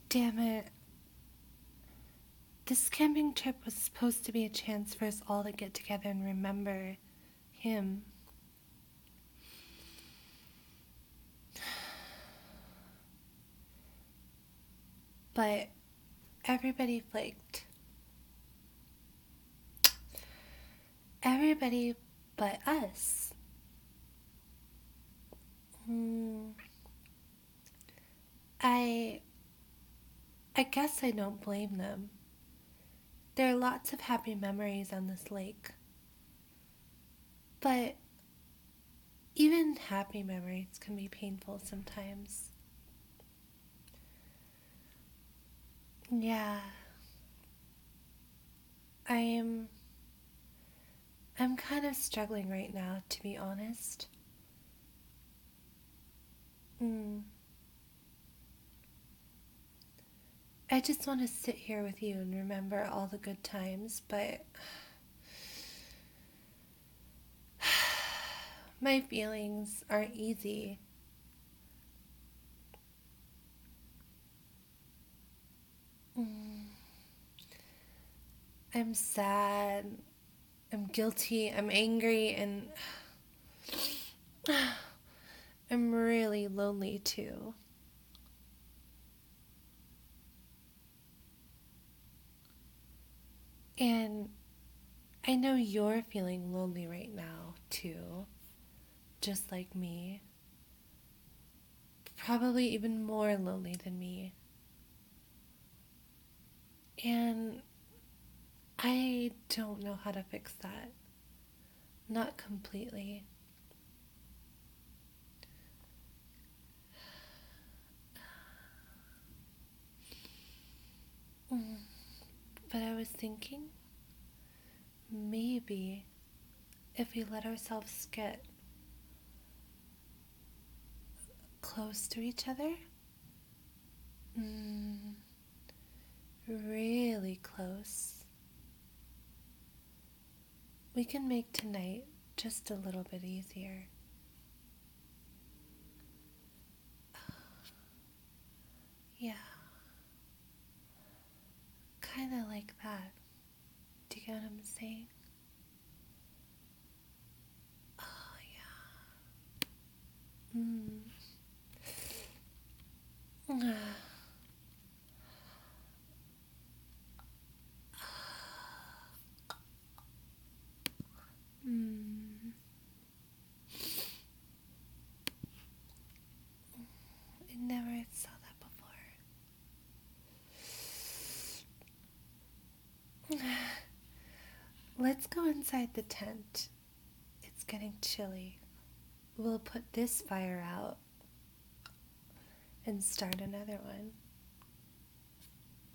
Damn it. This camping trip was supposed to be a chance for us all to get together and remember him. But everybody flaked. Everybody but us. I I guess I don't blame them. There are lots of happy memories on this lake. But even happy memories can be painful sometimes. Yeah. I'm I'm kind of struggling right now, to be honest. Mm. I just want to sit here with you and remember all the good times, but my feelings aren't easy. Mm. I'm sad, I'm guilty, I'm angry, and I'm really lonely too. And I know you're feeling lonely right now too, just like me. Probably even more lonely than me. And I don't know how to fix that. Not completely. Mm. But I was thinking maybe if we let ourselves get close to each other, mm, really close, we can make tonight just a little bit easier. Yeah, kind of like that. Do you get what I'm saying? Oh, yeah. Mm. Mm. I never saw that before. Let's go inside the tent. It's getting chilly. We'll put this fire out and start another one.